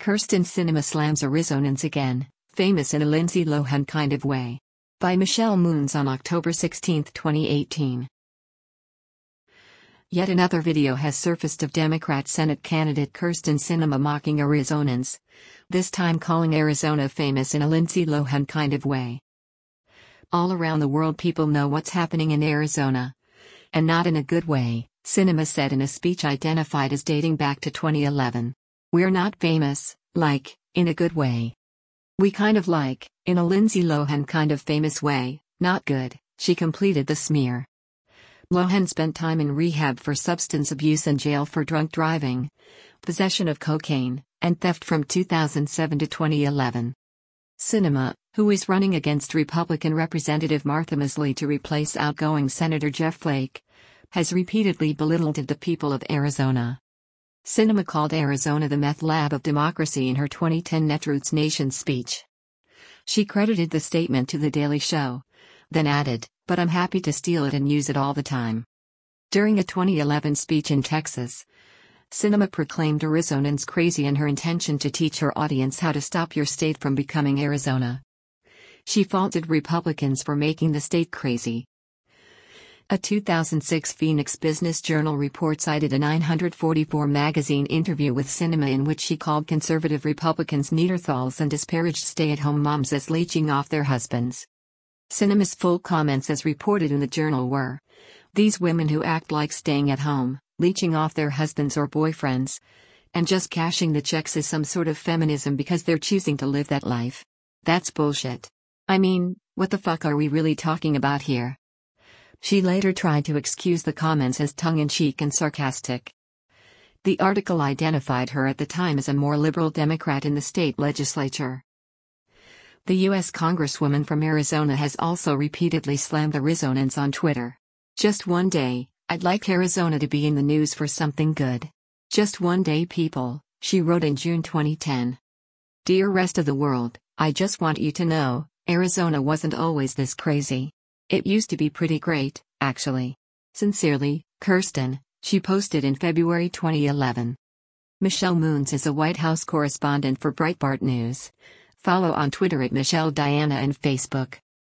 Kyrsten Sinema slams Arizonans again, famous in a Lindsay Lohan kind of way. By Michelle Moons on October 16, 2018. Yet another video has surfaced of Democrat Senate candidate Kyrsten Sinema mocking Arizonans, this time calling Arizona famous in a Lindsay Lohan kind of way. All around the world people know what's happening in Arizona. And not in a good way, Sinema said in a speech identified as dating back to 2011. We're not famous, like, in a good way. We kind of like, in a Lindsay Lohan kind of famous way, not good, she completed the smear. Lohan spent time in rehab for substance abuse and jail for drunk driving, possession of cocaine, and theft from 2007 to 2011. Sinema, who is running against Republican Representative Martha Mosley to replace outgoing Senator Jeff Flake, has repeatedly belittled the people of Arizona. Sinema called Arizona the meth lab of democracy in her 2010 Netroots Nation speech. She credited the statement to The Daily Show, then added, "But I'm happy to steal it and use it all the time." During a 2011 speech in Texas, Sinema proclaimed Arizonans crazy in her intention to teach her audience how to stop your state from becoming Arizona. She faulted Republicans for making the state crazy. A 2006 Phoenix Business Journal report cited a 944 magazine interview with Sinema in which she called conservative Republicans Neanderthals and disparaged stay-at-home moms as leeching off their husbands. Sinema's full comments as reported in the journal were, "These women who act like staying at home, leeching off their husbands or boyfriends, and just cashing the checks is some sort of feminism because they're choosing to live that life. That's bullshit. I mean, what the fuck are we really talking about here?" She later tried to excuse the comments as tongue-in-cheek and sarcastic. The article identified her at the time as a more liberal Democrat in the state legislature. The U.S. Congresswoman from Arizona has also repeatedly slammed Arizonans on Twitter. "Just one day, I'd like Arizona to be in the news for something good. Just one day, people," she wrote in June 2010. "Dear rest of the world, I just want you to know, Arizona wasn't always this crazy. It used to be pretty great, actually. Sincerely, Kyrsten," she posted in February 2011. Michelle Moons is a White House correspondent for Breitbart News. Follow on Twitter at Michelle Diana and Facebook.